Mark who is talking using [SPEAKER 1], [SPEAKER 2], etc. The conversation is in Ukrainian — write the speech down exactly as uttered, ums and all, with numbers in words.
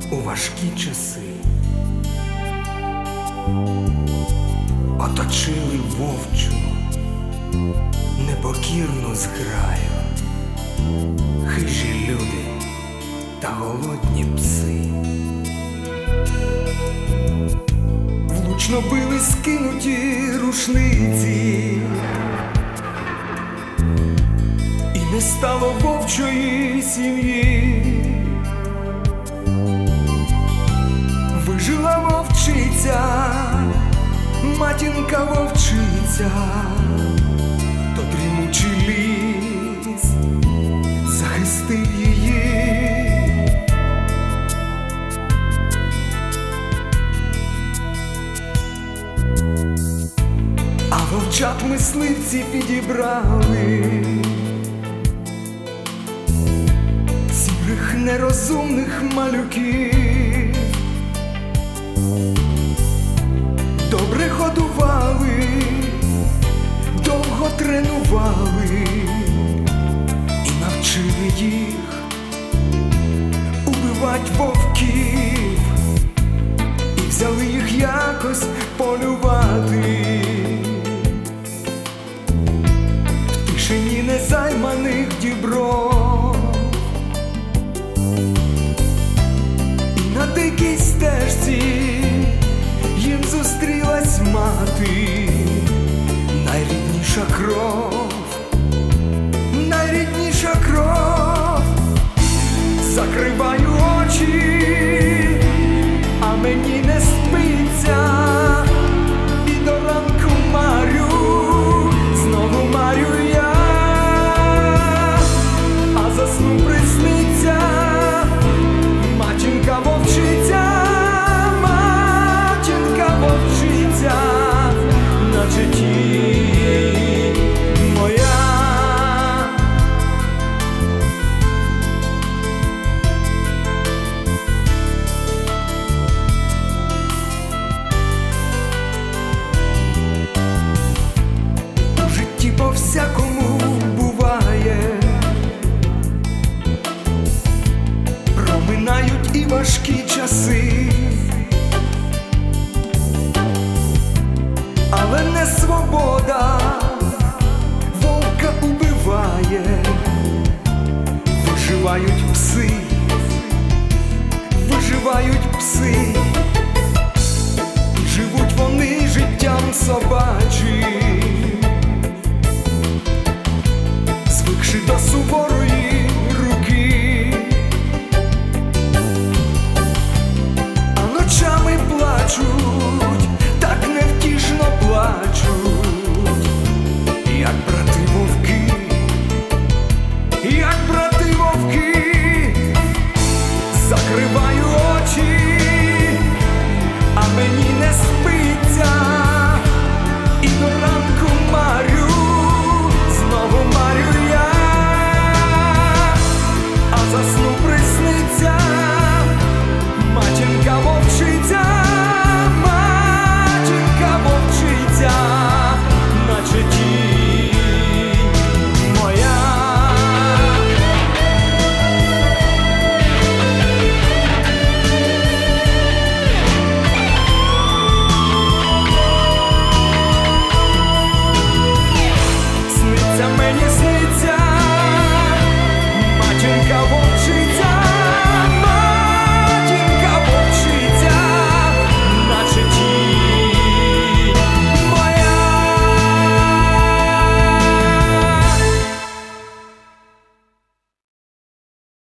[SPEAKER 1] у важкі часи. Оточили вовчу непокірну зграю, хижі люди та голодні пси. Влучно били скинуті рушниці, і не стало вовчої сім'ї. Вижила вовчиця, матінка вовчиця, то дрімучий ліс захистив її. А вовчат мисливці підібрали сірих нерозумних малюків. Добре годували, довго тренували і навчили їх убивать вовків, і взяли їх якось полювати. В тишині незайманих дібров і на дикій стежці їм зустрілась мати, найрідніша кров, найрідніша кров. Закриваю очі, а мені не спиться, і до ранку марю, знову марю я, а засну присниться матінка вовчиця, на житті моя. У житті по-всякому буває, проминають і важкі часи, але не свобода вовка убиває. Виживають пси, виживають пси, і живуть вони життям собак.